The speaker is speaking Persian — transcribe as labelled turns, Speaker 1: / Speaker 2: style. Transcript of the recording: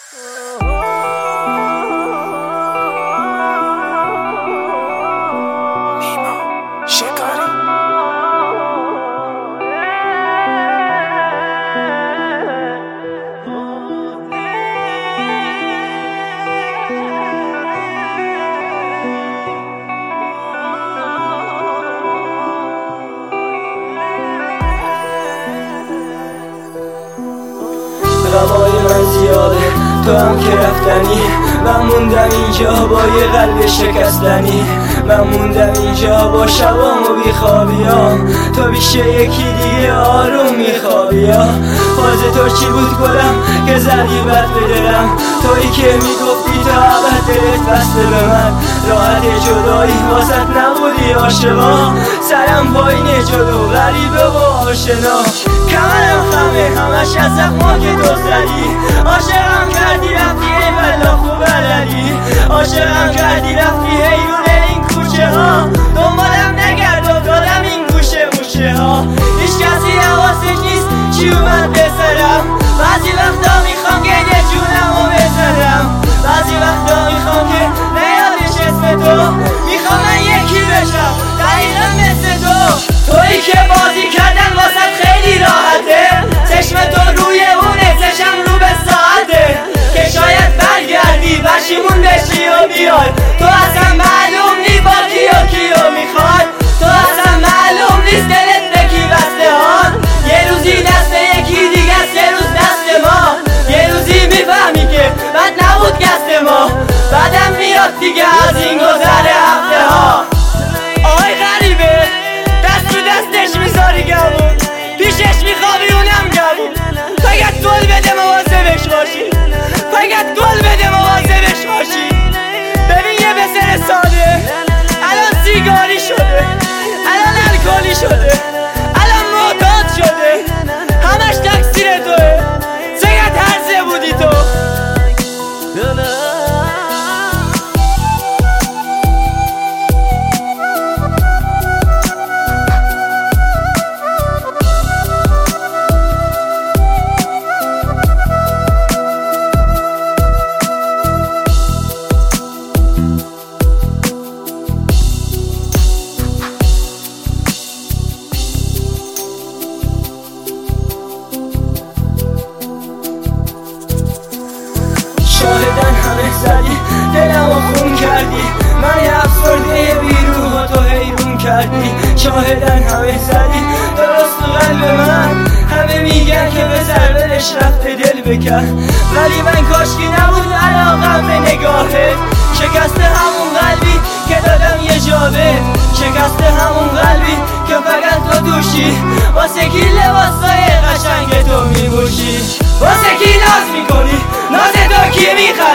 Speaker 1: غمای من زیاده، تو هم که رفتنی. من موندم اینجا با یه قلب شکستنی. من موندم اینجا با شبام و بیخوابیام. تو بیشه یکی دیگه آروم میخوابیام. فاز تو چی بود گلم که زدی بد به دلم؟ تویی که میگفتی تا ابد دلت بسته به من. راحت جدایی واسط نبودی عاشقا. سرم پایین جلو غریبه و آشنا. کمرم خمه همش از زخما که تو زدی. عاشقم کردی رفتی ای بلا خوب بلدی. عاشقم کردی رفتی حیرون این کوچه ها. دنبالم نگرد و دادم این گوشه موشه ها. هیچ کسی حواسش نیست چی اومد به سرم. بعضی وقتا میخوام گیل جونم و بزنم. بعضی وقتا میخوام که نیادش اسم تو. میخوام من یکی بشم دقیقا مثل تو. تویی که بازی کردن واسط خیلی راحته. چشم تو روی اونه چشم رو به ساعته. که شاید برگردی پشیمون بشی و بیای. تو اصلا معلوم نی با کیو کیو میخواد. تو اصلا معلوم نیست دلت به کی بسته هان. یه روزی دست یکی دیگه است یه روز دست ما. یه روزی میفهمی که بد نبود گست ما. بعدم میاد دیگه از این گذر هفته ها. آی غریبه دست رو دستش میذاری گمون. پیشش میخوابی اونم گمون. فقط گل بده مواظبش باشی. فقط گل بده مواظبش باشی. ببین یه پسر ساده الان سیگاری شده. الان الکلی شده. الان معتاد شده. همش تقصیر توه. چقدر هرزه بودی تو. شاهدن همه زدی دلمو خون کردی. من یه افسرده بیروح و تو حیرون کردی. شاهدن همه زدی درست تو قلب من. همه میگن که به سرورش رفته دل بکن. ولی من کاشکی نبود علاقم به نگاهت. شکست همون قلبی که دادم یه جابه. شکست همون قلبی که فقط تو دوشی. واسه کی لباسای قشنگ تو میبوشی. واسه کی ناز میکنی ناز تو کی میخواد.